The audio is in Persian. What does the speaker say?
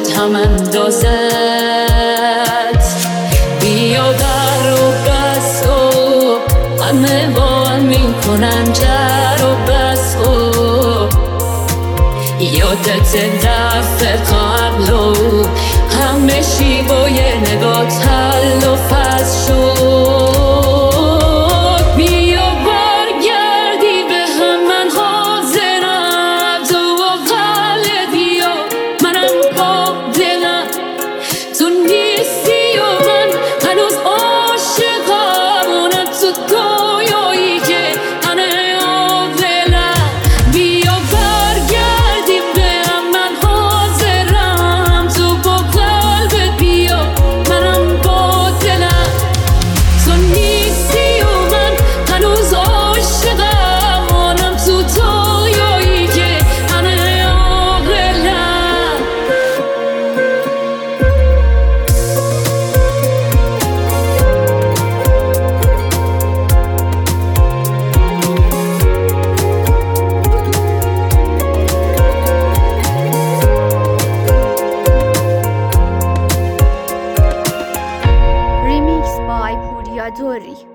هم اندازت. بیا در و بس و همه با هم میکنن جر و بس و یادت دفعه قبل و همه شیبای نگاه تل و فز شد. بیا برگردی به هم، من حاضرم، تو و قلب بیا، منم با دلم، تو نیستی و من هنوز عاشقم، اونم تو دنیایی که همه عاقلم. بیا برگردیم به هم، من حاضرم، تو با قلبت بیا، منم با دلم، تو نیستی و من هنوز عاشقم، اونم تو دنیایی که همه عاقلم. Remix by Puriadori.